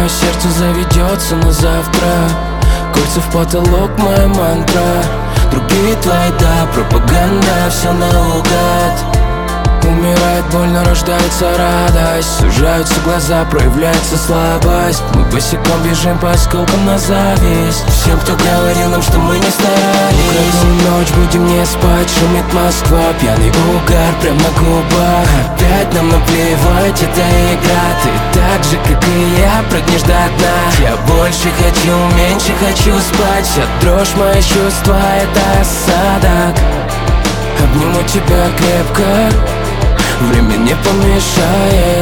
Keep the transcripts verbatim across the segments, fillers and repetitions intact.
мое сердце заведется на завтра. Кольца в потолок, моя мантра. Другие твои, да, пропаганда, все наугад. Умирает больно, рождается радость. Сужаются глаза, проявляется слабость. Мы босиком бежим по осколкам на зависть. Всем, кто говорил нам, что мы не старались. Украдем ночь, будем не спать. Шумит Москва, пьяный угар прям на губах. Опять нам наплевать, это игра. Ты так же, как и я, прыгнешь до дна. Я больше хочу, меньше хочу спать. Вся дрожь, мои чувства, это осадок. Обниму тебя крепко, время не помешает.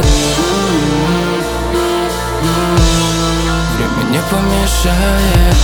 Время не помешает.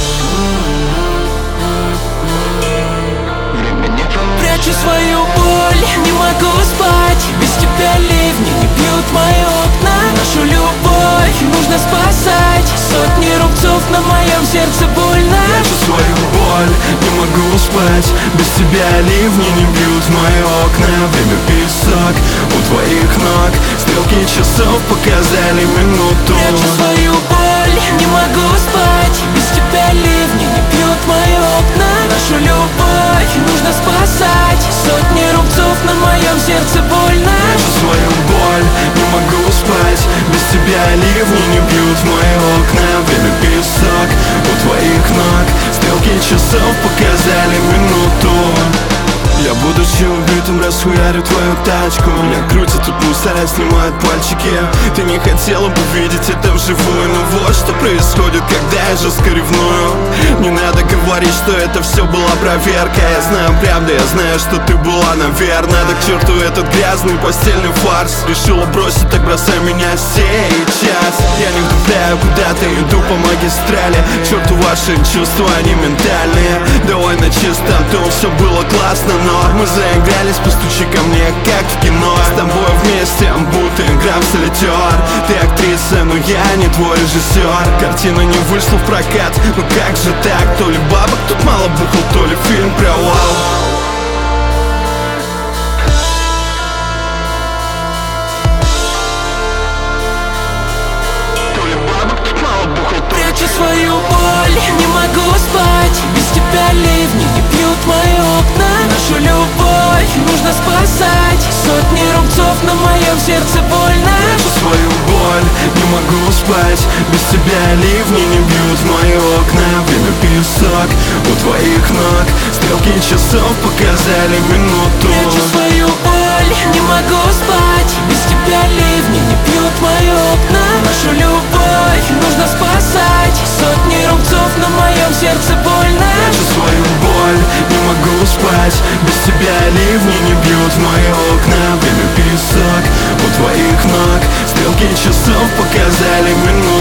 Время не помешает. Прячу свою боль, не могу спать. Без тебя ливни не бьют мои окна. Нашу любовь нужно спасать. Сотни рубцов на моем сердце больно. Прячу свою боль, не могу спать. Без тебя ливни не бьют мои окна. Время песок у твоих ног. Стрелки часов показали минуту. Прячу свою боль, не могу спать. Без тебя ливни не бьют мои окна. Нашу любовь нужно спасать. Сотни рубцов на моем сердце больно. Прячу свою боль, не могу спать. Без тебя ливни не бьют мои окна. Время песок у твоих ног. Стрелки часов показали минуту. Я, будучи убитым, расхуярю твою тачку. Меня крутят тут мусора, снимают пальчики. Ты не хотела бы видеть это вживую. Но вот что происходит, когда я жестко ревную. Не надо говорить, что это все была проверка. Я знаю правду, я знаю, что ты была, наверное. Да к черту этот грязный постельный фарс. Решила бросить, так бросай меня сейчас. Я не вдупляю, куда-то иду по магистрали. К черту ваши чувства, они ментальные. Давай на чистоту, все было классно, но мы заигрались, постучи ко мне, как в кино. С тобой вместе, будто игра в солитер. Ты актриса, но я не твой режиссер. Картина не вышла в прокат, ну как же так? То ли бабок тут мало бухал, то ли фильм провал. Прячу свою боль, не могу спать. Без тебя ливни не бьют мои окна. Нашу любовь нужно спасать. Сотни рубцов на моем сердце больно. Прячу свою боль, не могу спать. Без тебя ливни не бьют мои окна. Время песок у твоих ног. Стрелки часов показали минуту. Прячу свою боль, не могу спать. Без тебя ливни не бьют мои окна. Нашу любовь нужно спасать. Сотни рубцов на моем сердце больно. Прячу свою боль, не могу спать. Без тебя ливни не бьют мои окна. Время песок у твоих ног. Стрелки часов показали минуту.